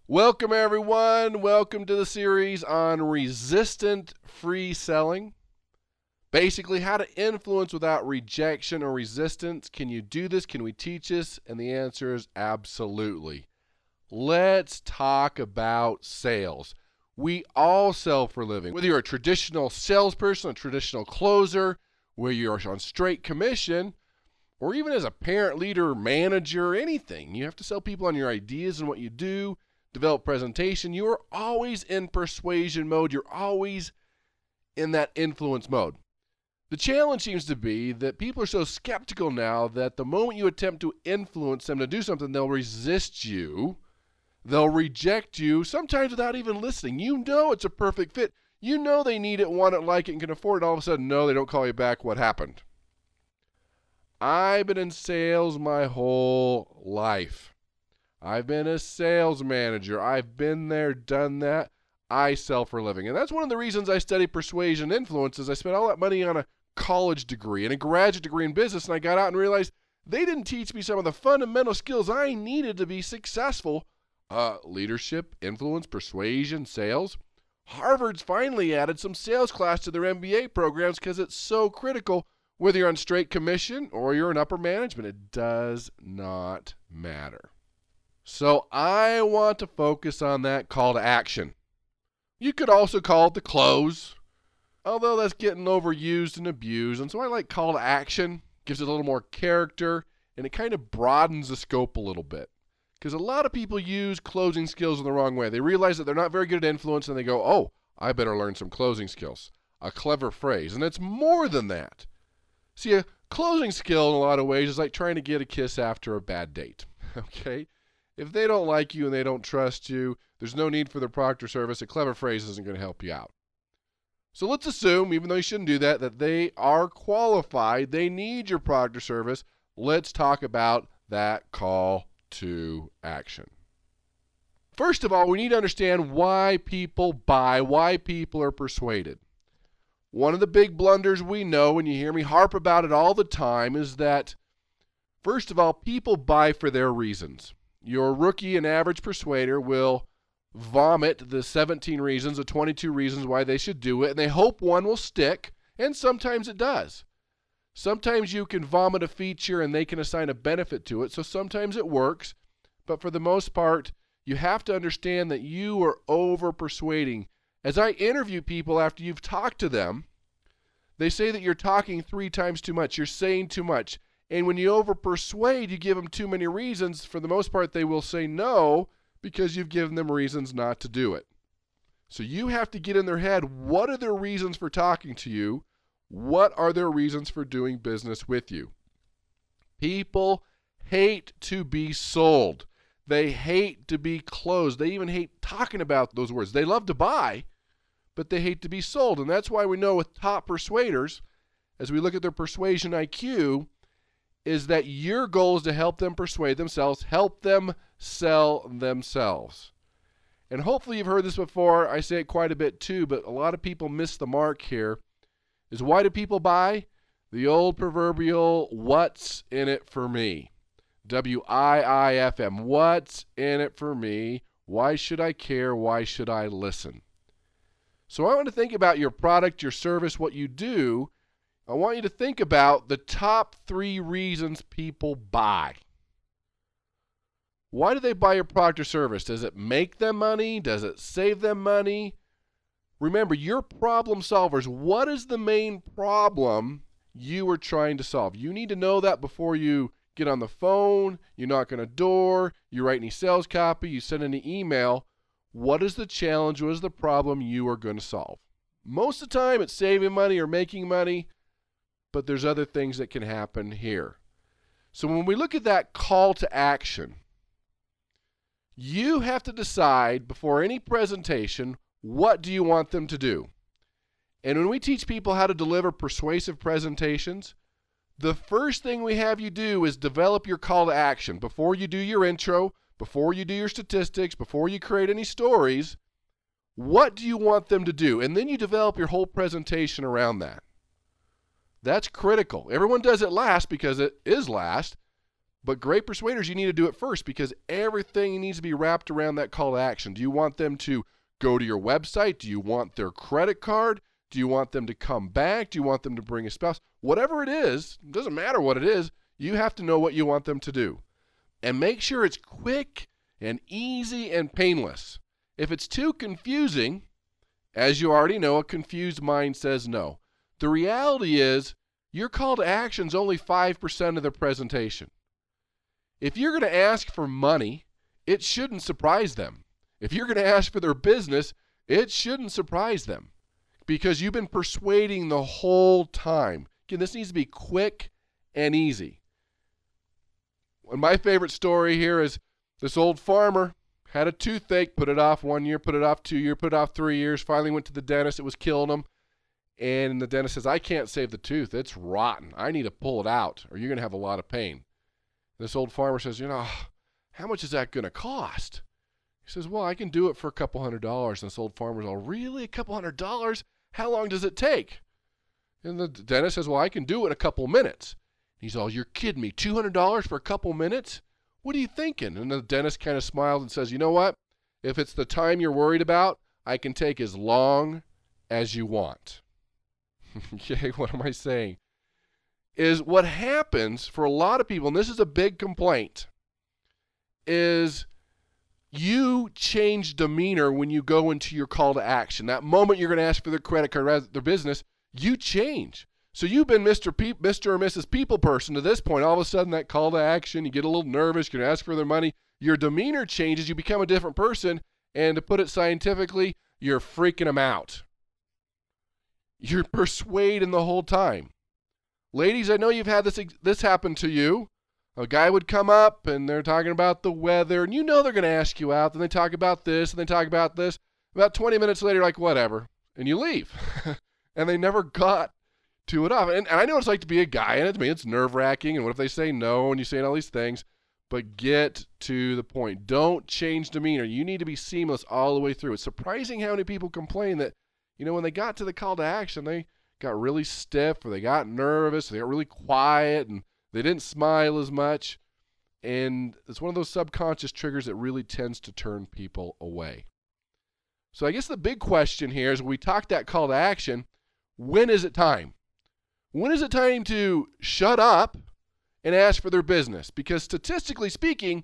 Welcome, everyone. Welcome to the series on resistant free selling. Basically, how to influence without rejection or resistance. Can you do this? Can we teach this? And the answer is absolutely. Let's talk about sales. We all sell for a living. Whether you're a traditional salesperson, a traditional closer, whether you're on straight commission, or even as a parent, leader, manager, anything. You have to sell people on your ideas and what you do. Develop presentation. You are always in persuasion mode. You're always in that influence mode. The challenge seems to be that people are so skeptical now that the moment you attempt to influence them to do something, they'll resist you. They'll reject you, sometimes without even listening. You know it's a perfect fit. You know they need it, want it, like it, and can afford it. All of a sudden, no, they don't call you back. What happened? I've been in sales my whole life. I've been a sales manager. I've been there, done that. I sell for a living. And that's one of the reasons I study persuasion influence is I spent all that money on a college degree and a graduate degree in business, and I got out and realized they didn't teach me some of the fundamental skills I needed to be successful. Leadership, influence, persuasion, sales. Harvard's finally added some sales class to their MBA programs because it's so critical. Whether you're on straight commission or you're in upper management, it does not matter. So I want to focus on that call to action. You could also call it the close, although that's getting overused and abused. And so I like call to action. Gives it a little more character, and it kind of broadens the scope a little bit. Because a lot of people use closing skills in the wrong way. They realize that they're not very good at influence, and they go, oh, I better learn some closing skills. A clever phrase. And it's more than that. See, a closing skill in a lot of ways is like trying to get a kiss after a bad date. Okay? If they don't like you and they don't trust you, there's no need for the proctor service. A clever phrase isn't going to help you out. So let's assume, even though you shouldn't do that, that they are qualified. They need your proctor service. Let's talk about that call to action. First of all, we need to understand why people buy, why people are persuaded. One of the big blunders we know, and you hear me harp about it all the time, is that, first of all, people buy for their reasons. Your rookie and average persuader will vomit the 17 reasons, the 22 reasons why they should do it, and they hope one will stick, and sometimes it does. Sometimes you can vomit a feature and they can assign a benefit to it, so sometimes it works, but for the most part, you have to understand that you are over-persuading. As I interview people after you've talked to them, they say that you're talking 3 times too much, you're saying too much. And when you over-persuade, you give them too many reasons. For the most part, they will say no because you've given them reasons not to do it. So you have to get in their head, what are their reasons for talking to you? What are their reasons for doing business with you? People hate to be sold. They hate to be closed. They even hate talking about those words. They love to buy, but they hate to be sold. And that's why we know with top persuaders, as we look at their persuasion IQ, is that your goal is to help them persuade themselves, help them sell themselves. And hopefully you've heard this before. I say it quite a bit too, but a lot of people miss the mark here. Is why do people buy? The old proverbial, what's in it for me? WIIFM, what's in it for me? Why should I care? Why should I listen? So I want to think about your product, your service, what you do. I want you to think about the top 3 reasons people buy. Why do they buy your product or service? Does it make them money? Does it save them money? Remember, you're problem solvers. What is the main problem you are trying to solve? You need to know that before you get on the phone, you knock on a door, you write any sales copy, you send any email. What is the challenge? What is the problem you are going to solve? Most of the time, it's saving money or making money. But there's other things that can happen here. So when we look at that call to action, you have to decide before any presentation, what do you want them to do? And when we teach people how to deliver persuasive presentations, the first thing we have you do is develop your call to action. Before you do your intro, before you do your statistics, before you create any stories, what do you want them to do? And then you develop your whole presentation around that. That's critical. Everyone does it last because it is last, But great persuaders, you need to do it first because everything needs to be wrapped around that call to action. Do you want them to go to your website? Do you want their credit card? Do you want them to come back? Do you want them to bring a spouse? Whatever it is, it doesn't matter what it is, you have to know what you want them to do. And make sure it's quick and easy and painless. If it's too confusing, as you already know, a confused mind says no. The reality is your call to action is only 5% of the presentation. If you're going to ask for money, it shouldn't surprise them. If you're going to ask for their business, it shouldn't surprise them because you've been persuading the whole time. Again, this needs to be quick and easy. And my favorite story here is this old farmer had a toothache, put it off 1 year, put it off 2 years, put it off 3 years, finally went to the dentist. It was killing him. And the dentist says, I can't save the tooth. It's rotten. I need to pull it out or you're going to have a lot of pain. This old farmer says, how much is that going to cost? He says, well, I can do it for a couple $100. And this old farmer's all, really? A couple $100? How long does it take? And the dentist says, well, I can do it in a couple minutes. He's all, you're kidding me, $200 for a couple minutes? What are you thinking? And the dentist kind of smiled and says, you know what? If it's the time you're worried about, I can take as long as you want. Okay, what am I saying? Is what happens for a lot of people, and this is a big complaint, is you change demeanor when you go into your call to action. That moment you're going to ask for their credit card, their business, you change. So you've been Mr. or Mrs. People person to this point. All of a sudden, that call to action, you get a little nervous, you're going to ask for their money. Your demeanor changes, you become a different person, and to put it scientifically, you're freaking them out. You're persuading the whole time. Ladies, I know you've had this happen to you. A guy would come up, and they're talking about the weather, and you know they're going to ask you out. Then they talk about this, and they talk about this. About 20 minutes later, you're like, whatever, and you leave. And they never got to it off. And I know what it's like to be a guy, and to me, it's nerve-wracking, and what if they say no, and you say all these things, but get to the point. Don't change demeanor. You need to be seamless all the way through. It's surprising how many people complain that, when they got to the call to action, they got really stiff, or they got nervous, or they got really quiet, and they didn't smile as much. And it's one of those subconscious triggers that really tends to turn people away. So I guess the big question here is when we talk that call to action, when is it time? When is it time to shut up and ask for their business? Because statistically speaking,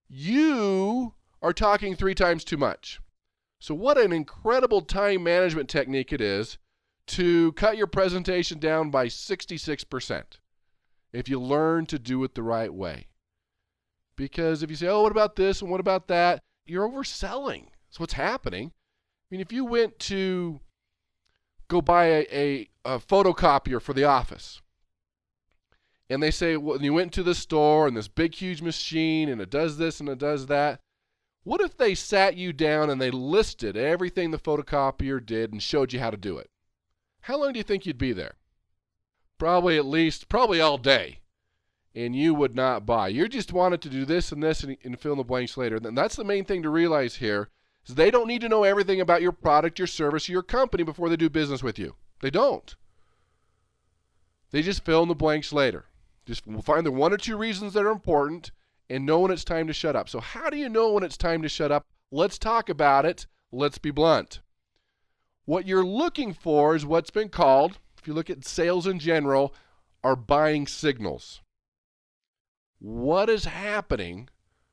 you are talking 3 times too much. So what an incredible time management technique it is to cut your presentation down by 66% if you learn to do it the right way. Because if you say, oh, what about this and what about that, you're overselling. That's what's happening. If you went to go buy a photocopier for the office, and they say, well, you went to the store and this big, huge machine, and it does this and it does that. What if they sat you down and they listed everything the photocopier did and showed you how to do it? How long do you think you'd be there? Probably all day. And you would not buy. You just wanted to do this and this and fill in the blanks later. And that's the main thing to realize here is they don't need to know everything about your product, your service, or your company before they do business with you. They don't. They just fill in the blanks later. Just find the 1 or 2 reasons that are important and know when it's time to shut up. So how do you know when it's time to shut up? Let's talk about it. Let's be blunt. What you're looking for is what's been called, if you look at sales in general, are buying signals. What is happening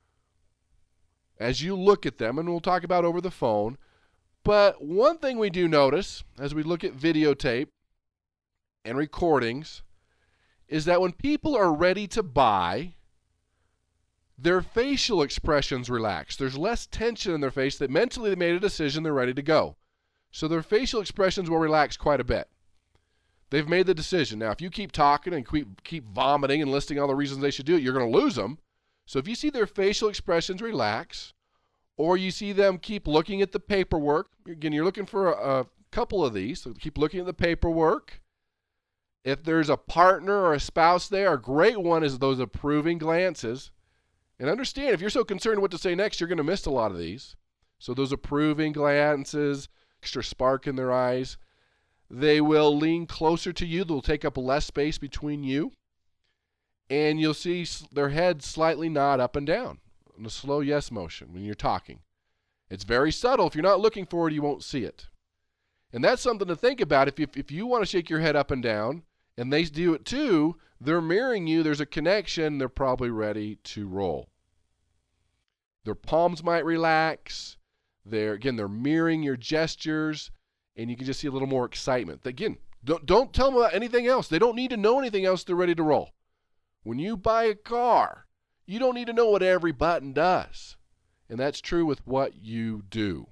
as you look at them, and we'll talk about over the phone, but one thing we do notice as we look at videotape and recordings is that when people are ready to buy, their facial expressions relax. There's less tension in their face that mentally they made a decision, they're ready to go. So their facial expressions will relax quite a bit. They've made the decision. Now, if you keep talking and keep vomiting and listing all the reasons they should do it, you're going to lose them. So if you see their facial expressions relax, or you see them keep looking at the paperwork, again, you're looking for a couple of these, so keep looking at the paperwork. If there's a partner or a spouse there, a great one is those approving glances. And understand, if you're so concerned what to say next, you're going to miss a lot of these. So those approving glances, extra spark in their eyes. They will lean closer to you. They'll take up less space between you. and you'll see their head slightly nod up and down in a slow yes motion when you're talking. It's very subtle. If you're not looking for it, you won't see it. And that's something to think about. If you want to shake your head up and down, and they do it too, they're mirroring you. There's a connection. They're probably ready to roll. Their palms might relax. They're mirroring your gestures, and you can just see a little more excitement. Again, don't tell them about anything else. They don't need to know anything else. They're ready to roll. When you buy a car, you don't need to know what every button does. And that's true with what you do.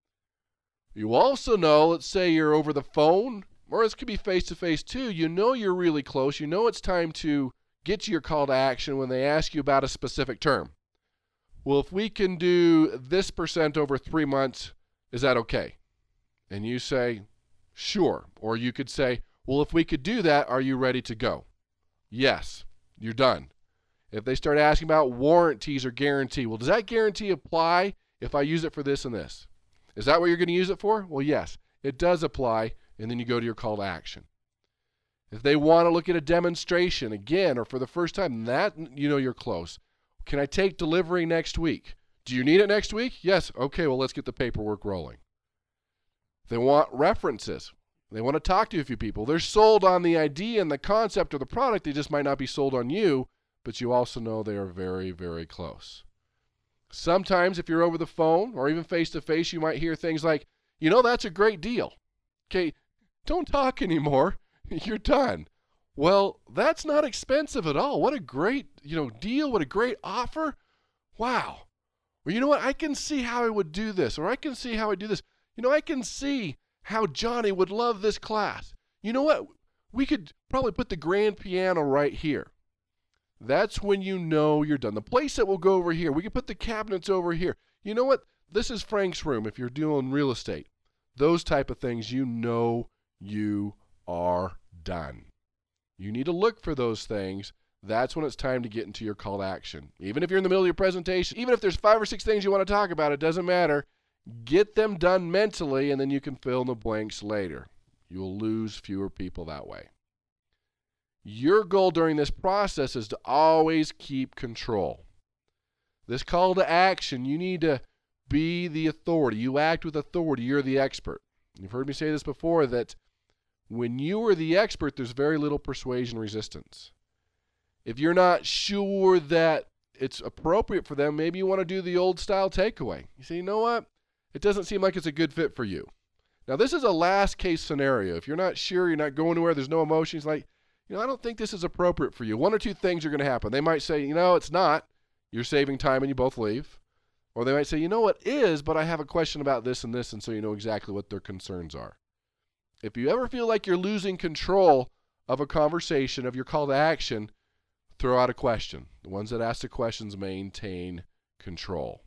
You also know, let's say you're over the phone, or this could be face-to-face too. You know you're really close. You know it's time to get to your call to action when they ask you about a specific term. Well, if we can do this % over 3 months, is that okay? And you say, sure. Or you could say, well, if we could do that, are you ready to go? Yes, you're done. If they start asking about warranties or guarantee, well, does that guarantee apply if I use it for this and this? Is that what you're going to use it for? Well, yes, it does apply, and then you go to your call to action. If they want to look at a demonstration again or for the first time, that you know you're close. Can I take delivery next week? Do you need it next week? Yes. Okay, well, let's get the paperwork rolling. They want references. They want to talk to a few people. They're sold on the idea and the concept of the product. They just might not be sold on you, but you also know they are very, very close. Sometimes if you're over the phone or even face-to-face, you might hear things like, you know, that's a great deal. Okay, don't talk anymore. You're done. Well, that's not expensive at all. What a great, deal. What a great offer. Wow. Well, you know what? I can see how I would do this, or I can see how I do this. I can see how Johnny would love this class. You know what? We could probably put the grand piano right here. That's when you know you're done. The playset will go over here. We can put the cabinets over here. You know what? This is Frank's room if you're doing real estate. Those type of things, you know you are done. You need to look for those things. That's when it's time to get into your call to action. Even if you're in the middle of your presentation, even if there's 5 or 6 things you want to talk about, it doesn't matter. Get them done mentally, and then you can fill in the blanks later. You will lose fewer people that way. Your goal during this process is to always keep control. This call to action, you need to be the authority. You act with authority. You're the expert. You've heard me say this before, that when you are the expert, there's very little persuasion resistance. If you're not sure that it's appropriate for them, maybe you want to do the old style takeaway. You say, you know what? It doesn't seem like it's a good fit for you. Now, this is a last case scenario. If you're not sure, you're not going anywhere, there's no emotions, like, I don't think this is appropriate for you. 1 or 2 things are going to happen. They might say, it's not. You're saving time and you both leave. Or they might say, it is, but I have a question about this and this, and so you know exactly what their concerns are. If you ever feel like you're losing control of a conversation, of your call to action, throw out a question. The ones that ask the questions maintain control.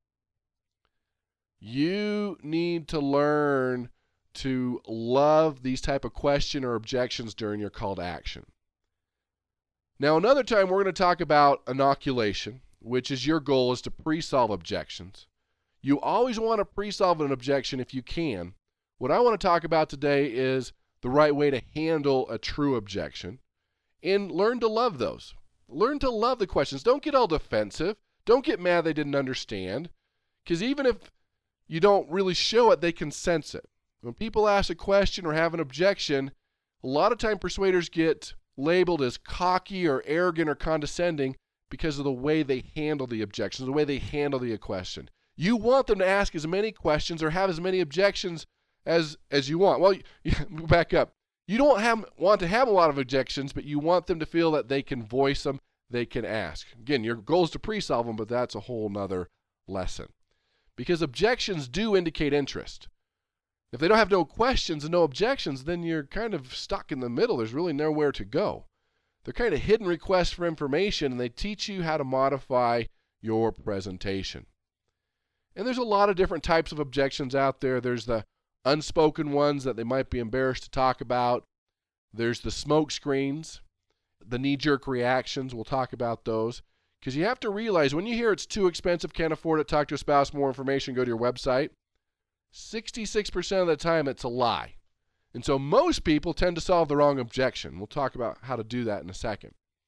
You need to learn to love these type of question or objections during your call to action. Now, another time we're going to talk about inoculation, which is your goal is to pre-solve objections. You always want to pre-solve an objection if you can. What I want to talk about today is the right way to handle a true objection, and learn to love those. Learn to love the questions. Don't get all defensive. Don't get mad they didn't understand, because even if you don't really show it, they can sense it. When people ask a question or have an objection, a lot of time persuaders get labeled as cocky or arrogant or condescending because of the way they handle the objections, the way they handle the question. You want them to ask as many questions or have as many objections as you want. Well, back up. You don't want to have a lot of objections, but you want them to feel that they can voice them, they can ask. Again, your goal is to pre-solve them, but that's a whole nother lesson. Because objections do indicate interest. If they don't have no questions and no objections, then you're kind of stuck in the middle. There's really nowhere to go. They're kind of hidden requests for information, and they teach you how to modify your presentation. And there's a lot of different types of objections out there. There's the unspoken ones that they might be embarrassed to talk about. There's the smoke screens, the knee-jerk reactions. We'll talk about those. Because you have to realize when you hear it's too expensive, can't afford it, talk to a spouse, more information, go to your website, 66% of the time it's a lie. And so most people tend to solve the wrong objection. We'll talk about how to do that in a second.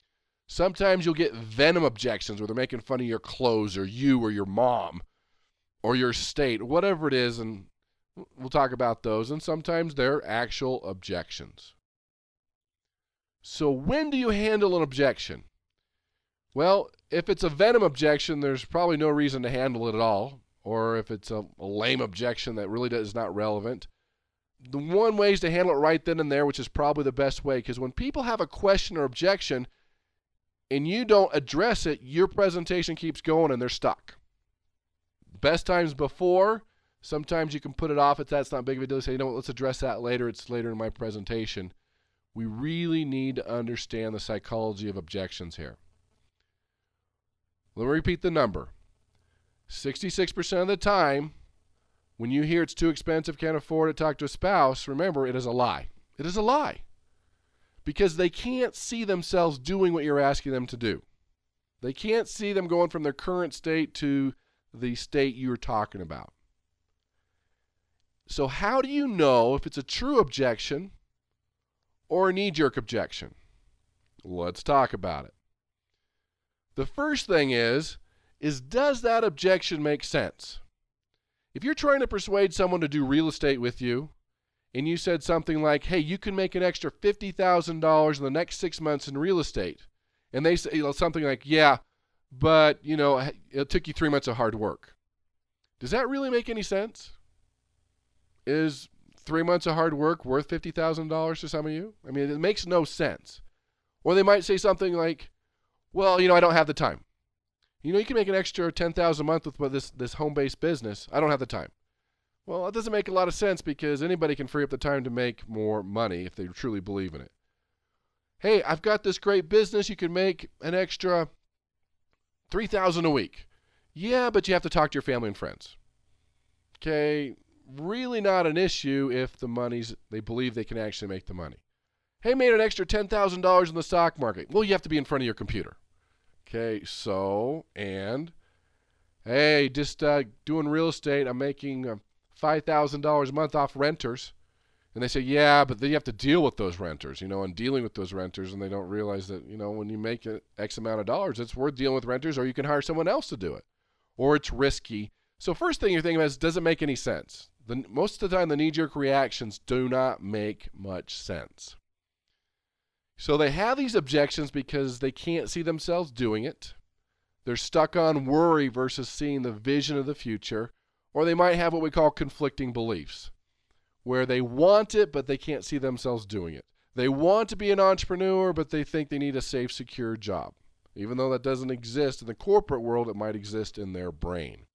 Sometimes you'll get venom objections where they're making fun of your clothes or you or your mom or your state, whatever it is, and we'll talk about those. And sometimes they're actual objections. So when do you handle an objection? Well, if it's a venom objection, there's probably no reason to handle it at all. Or if it's a lame objection that really is not relevant. The one way is to handle it right then and there, which is probably the best way, because when people have a question or objection and you don't address it, your presentation keeps going and they're stuck. Best times before, sometimes you can put it off if that's not big of a deal. Say, you know what, let's address that later. It's later in my presentation. We really need to understand the psychology of objections here. Let me repeat the number. 66% of the time, when you hear it's too expensive, can't afford it, talk to a spouse, remember, it is a lie. It is a lie. Because they can't see themselves doing what you're asking them to do. They can't see them going from their current state to the state you're talking about. So how do you know if it's a true objection or a knee-jerk objection? Let's talk about it. The first thing is does that objection make sense? If you're trying to persuade someone to do real estate with you, and you said something like, hey, you can make an extra $50,000 in the next 6 months in real estate, and they say something like, yeah, but it took you 3 months of hard work. Does that really make any sense? Is 3 months of hard work worth $50,000 to some of you? I mean, it makes no sense. Or they might say something like, well, I don't have the time. You can make an extra $10,000 a month with this home-based business. I don't have the time. Well, that doesn't make a lot of sense because anybody can free up the time to make more money if they truly believe in it. Hey, I've got this great business. You can make an extra $3,000 a week. Yeah, but you have to talk to your family and friends. Okay, really not an issue if they believe they can actually make the money. Hey, made an extra $10,000 in the stock market. Well, you have to be in front of your computer. Okay, hey, just doing real estate, I'm making $5,000 a month off renters. And they say, yeah, but then you have to deal with those renters, and dealing with those renters, and they don't realize that, when you make X amount of dollars, it's worth dealing with renters, or you can hire someone else to do it. Or it's risky. So first thing you're thinking about is, does it make any sense? Most of the time, the knee-jerk reactions do not make much sense. So they have these objections because they can't see themselves doing it. They're stuck on worry versus seeing the vision of the future. Or they might have what we call conflicting beliefs, where they want it, but they can't see themselves doing it. They want to be an entrepreneur, but they think they need a safe, secure job. Even though that doesn't exist in the corporate world, it might exist in their brain.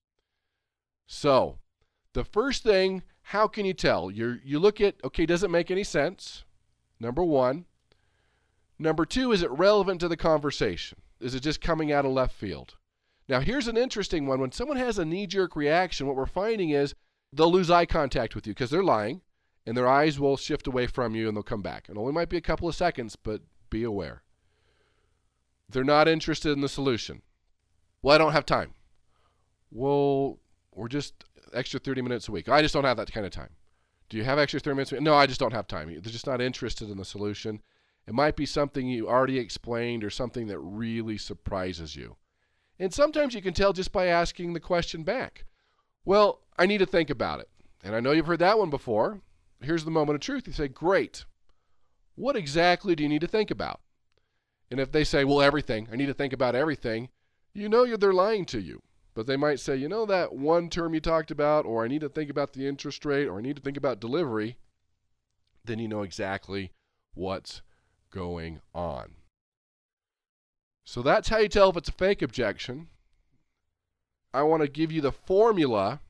So the first thing, how can you tell? You look at, okay, does it make any sense? Number one. Number two, is it relevant to the conversation? Is it just coming out of left field? Now, here's an interesting one. When someone has a knee-jerk reaction, what we're finding is they'll lose eye contact with you because they're lying, and their eyes will shift away from you, and they'll come back. It only might be a couple of seconds, but be aware. They're not interested in the solution. Well, I don't have time. Well, we're just extra 30 minutes a week. I just don't have that kind of time. Do you have extra 30 minutes a week? No, I just don't have time. They're just not interested in the solution. It might be something you already explained or something that really surprises you. And sometimes you can tell just by asking the question back. Well, I need to think about it. And I know you've heard that one before. Here's the moment of truth. You say, great. What exactly do you need to think about? And if they say, well, everything, I need to think about everything, they're lying to you. But they might say, that one term you talked about, or I need to think about the interest rate, or I need to think about delivery, then you know exactly what's going on. So that's how you tell if it's a fake objection. I want to give you the formula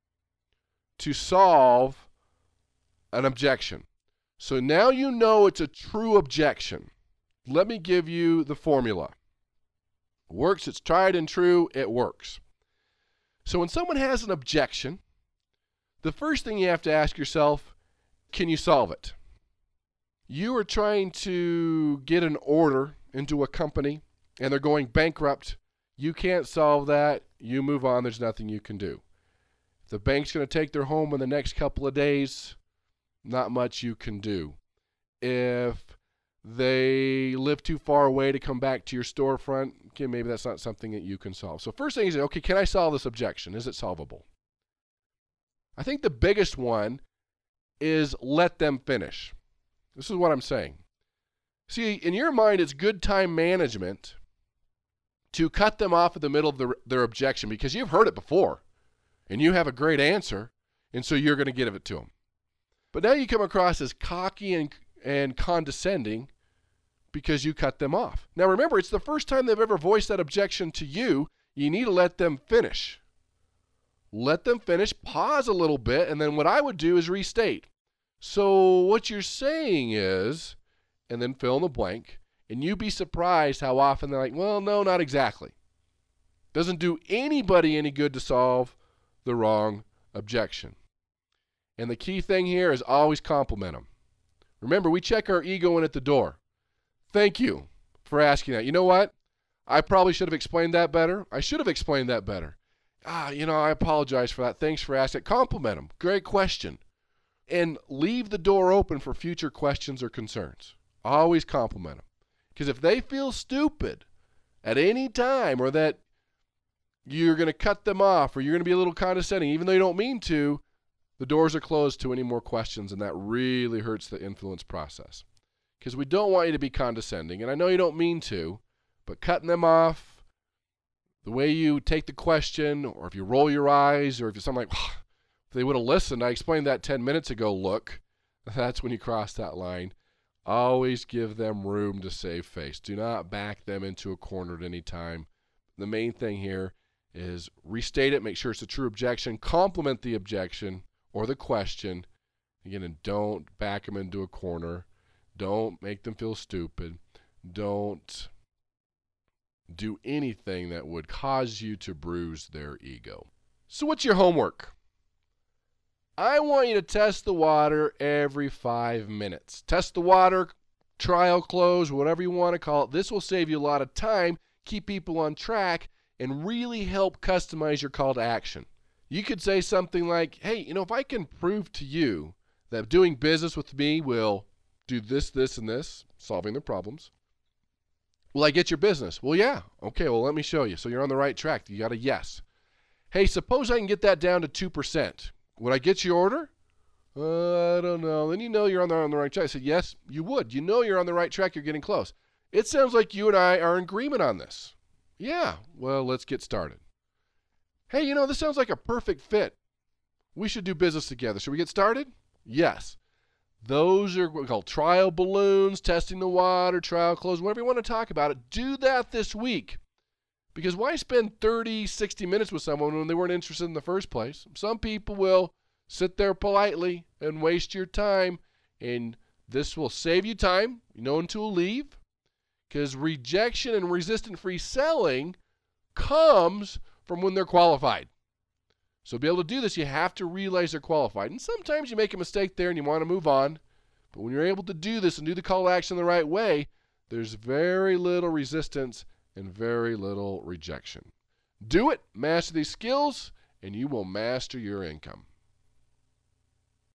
to solve an objection. So now you know it's a true objection. Let me give you the formula. It works, it's tried and true, it works. So when someone has an objection, the first thing you have to ask yourself, can you solve it? You are trying to get an order into a company and they're going bankrupt. You can't solve that. You move on. There's nothing you can do. If the bank's going to take their home in the next couple of days, not much you can do. If they live too far away to come back to your storefront. Okay, maybe that's not something that you can solve. So first thing is, okay, can I solve this objection? Is it solvable? I think the biggest one is let them finish. This is what I'm saying. See, in your mind, it's good time management to cut them off at the middle of their objection because you've heard it before and you have a great answer, and so you're going to give it to them. But now you come across as cocky and condescending because you cut them off. Now remember, it's the first time they've ever voiced that objection to you. You need to let them finish. Let them finish, pause a little bit, and then what I would do is restate. So what you're saying is, and then fill in the blank, and you'd be surprised how often they're like, well, no, not exactly. Doesn't do anybody any good to solve the wrong objection. And the key thing here is always compliment them. Remember, we check our ego in at the door. Thank you for asking that. You know what? I probably should have explained that better. I should have explained that better. I apologize for that. Thanks for asking. Compliment them. Great question. And leave the door open for future questions or concerns. Always compliment them. Because if they feel stupid at any time, or that you're going to cut them off, or you're going to be a little condescending, even though you don't mean to, the doors are closed to any more questions, and that really hurts the influence process. Because we don't want you to be condescending, and I know you don't mean to, but cutting them off, the way you take the question, or if you roll your eyes, or if you're something like, if they would have listened, I explained that 10 minutes ago, look, that's when you cross that line. Always give them room to save face. Do not back them into a corner at any time. The main thing here is restate it, make sure it's a true objection, complement the objection or the question, again, and don't back them into a corner. Don't make them feel stupid. Don't do anything that would cause you to bruise their ego. So what's your homework? I want you to test the water every 5 minutes. Test the water, trial, close, whatever you want to call it. This will save you a lot of time, keep people on track, and really help customize your call to action. You could say something like, hey, if I can prove to you that doing business with me will do this, this, and this, solving their problems, will I get your business? Well, yeah. Okay, well, let me show you. So you're on the right track. You got a yes. Hey, suppose I can get that down to 2%. Would I get your order? I don't know. Then you're on the right track. I said, yes, you would. You're on the right track. You're getting close. It sounds like you and I are in agreement on this. Yeah, well, let's get started. Hey, this sounds like a perfect fit. We should do business together. Should we get started? Yes. Those are what we call trial balloons, testing the water, trial close, whatever you want to talk about it. Do that this week. Because why spend 30, 60 minutes with someone when they weren't interested in the first place? Some people will sit there politely and waste your time, and this will save you time. No one will leave. Because rejection and resistant-free selling comes from when they're qualified. So to be able to do this, you have to realize they're qualified. And sometimes you make a mistake there and you want to move on. But when you're able to do this and do the call to action the right way, there's very little resistance and very little rejection. Do it, master these skills, and you will master your income.